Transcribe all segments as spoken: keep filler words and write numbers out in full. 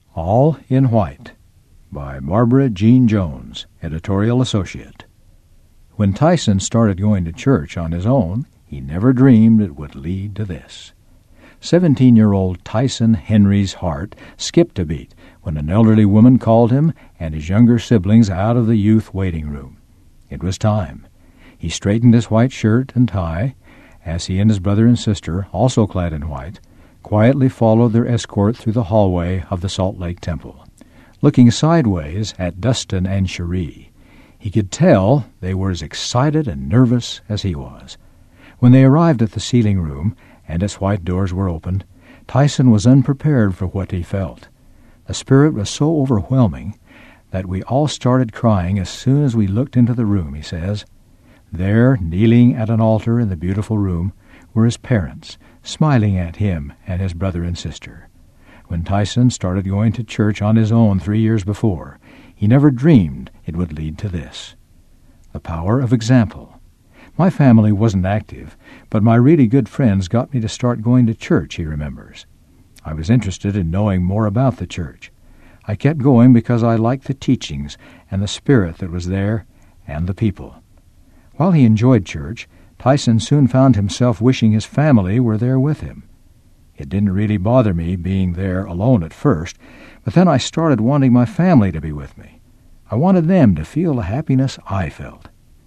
All in White by Barbara Jean Jones, editorial associate. When Tyson started going to church on his own, he never dreamed it would lead to this. Seventeen-year-old Tyson Henry's heart skipped a beat when an elderly woman called him and his younger siblings out of the youth waiting room. It was time. He straightened his white shirt and tie, as he and his brother and sister, also clad in white, quietly followed their escort through the hallway of the Salt Lake Temple. Looking sideways at Dustin and Cherie, he could tell they were as excited and nervous as he was. When they arrived at the sealing room and its white doors were opened, Tyson was unprepared for what he felt. The spirit was so overwhelming that we all started crying as soon as we looked into the room, he says. There, kneeling at an altar in the beautiful room, were his parents, smiling at him and his brother and sister. When Tyson started going to church on his own three years before, he never dreamed it would lead to this. The power of example. My family wasn't active, but my really good friends got me to start going to church, he remembers. I was interested in knowing more about the church. I kept going because I liked the teachings and the spirit that was there and the people. While he enjoyed church, Tyson soon found himself wishing his family were there with him. It didn't really bother me being there alone at first, but then I started wanting my family to be with me. I wanted them to feel the happiness I felt.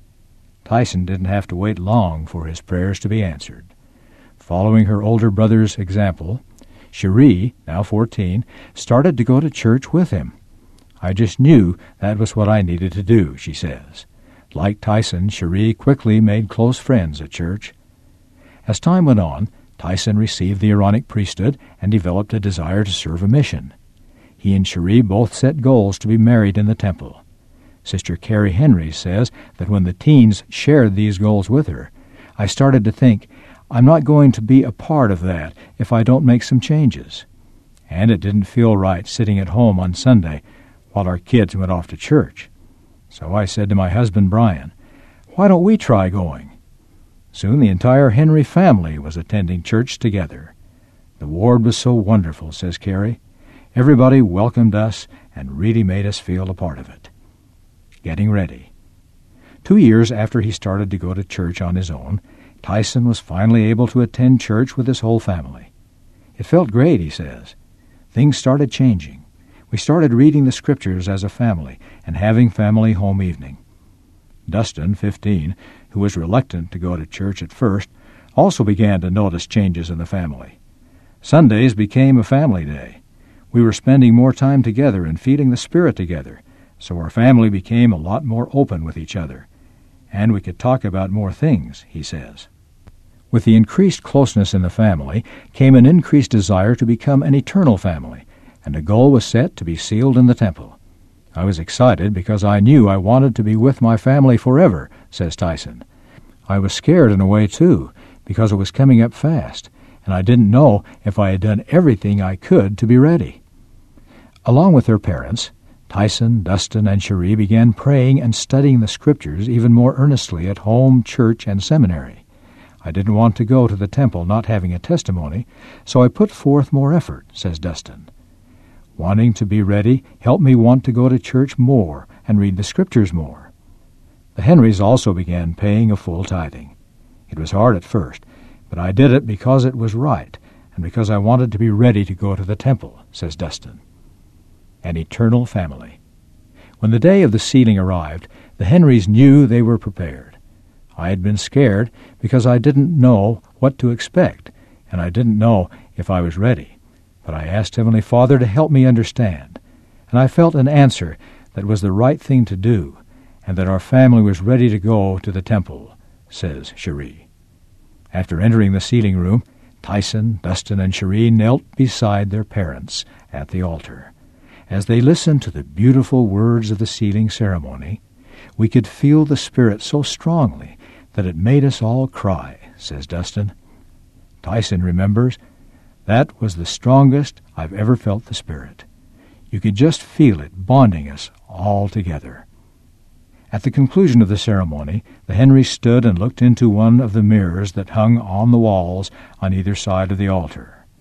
Tyson didn't have to wait long for his prayers to be answered. Following her older brother's example, Cherie, now fourteen, started to go to church with him. I just knew that was what I needed to do, she says. Like Tyson, Cherie quickly made close friends at church. As time went on, Tyson received the Aaronic priesthood and developed a desire to serve a mission. He and Cherie both set goals to be married in the temple. Sister Carrie Henry says that when the teens shared these goals with her, I started to think, I'm not going to be a part of that if I don't make some changes. And it didn't feel right sitting at home on Sunday while our kids went off to church. So I said to my husband, Brian, why don't we try going? Soon the entire Henry family was attending church together. The ward was so wonderful, says Carrie. Everybody welcomed us and really made us feel a part of it. Getting ready. Two years after he started to go to church on his own, Tyson was finally able to attend church with his whole family. It felt great, he says. Things started changing. We started reading the scriptures as a family and having family home evening. Dustin, fifteen, who was reluctant to go to church at first, also began to notice changes in the family. Sundays became a family day. We were spending more time together and feeding the Spirit together, so our family became a lot more open with each other, and we could talk about more things, he says. With the increased closeness in the family came an increased desire to become an eternal family, and a goal was set to be sealed in the temple. I was excited because I knew I wanted to be with my family forever, says Tyson. I was scared in a way, too, because it was coming up fast, and I didn't know if I had done everything I could to be ready. Along with their parents, Tyson, Dustin, and Cherie began praying and studying the Scriptures even more earnestly at home, church, and seminary. I didn't want to go to the temple not having a testimony, so I put forth more effort, says Dustin. Wanting to be ready helped me want to go to church more and read the Scriptures more. The Henrys also began paying a full tithing. It was hard at first, but I did it because it was right and because I wanted to be ready to go to the temple, says Dustin. An eternal family. When the day of the sealing arrived, the Henrys knew they were prepared. I had been scared because I didn't know what to expect, and I didn't know if I was ready. But I asked Heavenly Father to help me understand, and I felt an answer that was the right thing to do, and that our family was ready to go to the temple, says Cherie. After entering the sealing room, Tyson, Dustin, and Cherie knelt beside their parents at the altar. As they listened to the beautiful words of the sealing ceremony, we could feel the Spirit so strongly that it made us all cry, says Dustin. Tyson remembers, that was the strongest I've ever felt the Spirit. You could just feel it bonding us all together. At the conclusion of the ceremony, the Henrys stood and looked into one of the mirrors that hung on the walls on either side of the altar.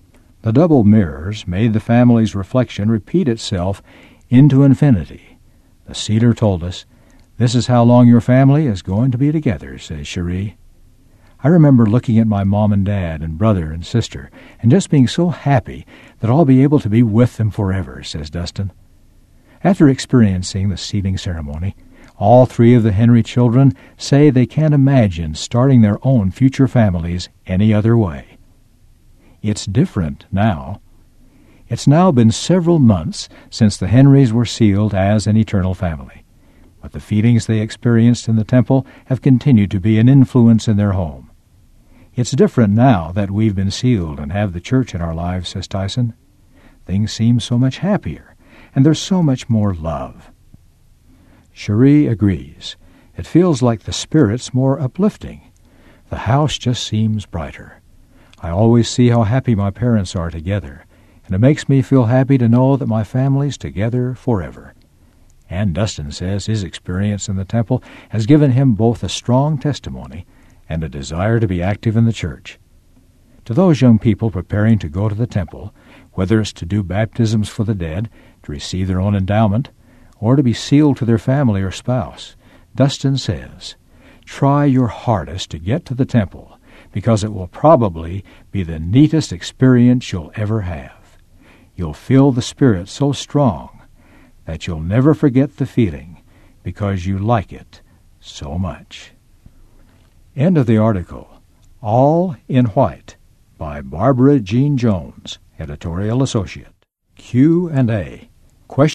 The double mirrors made the family's reflection repeat itself into infinity. The cedar told us, "This is how long your family is going to be together," says Cherie. I remember looking at my mom and dad and brother and sister and just being so happy that I'll be able to be with them forever, says Dustin. After experiencing the sealing ceremony, all three of the Henry children say they can't imagine starting their own future families any other way. It's different now. It's now been several months since the Henrys were sealed as an eternal family, but the feelings they experienced in the temple have continued to be an influence in their home. It's different now that we've been sealed and have the church in our lives, says Tyson. Things seem so much happier, and there's so much more love. Cherie agrees. It feels like the spirit's more uplifting. The house just seems brighter. I always see how happy my parents are together, and it makes me feel happy to know that my family's together forever. And Dustin says his experience in the temple has given him both a strong testimony and a desire to be active in the church. To those young people preparing to go to the temple, whether it's to do baptisms for the dead, to receive their own endowment, or to be sealed to their family or spouse, Dustin says, try your hardest to get to the temple, because it will probably be the neatest experience you'll ever have. You'll feel the Spirit so strong that you'll never forget the feeling because you like it so much. End of the article. All in White by Barbara Jean Jones, editorial associate. Q and A. Question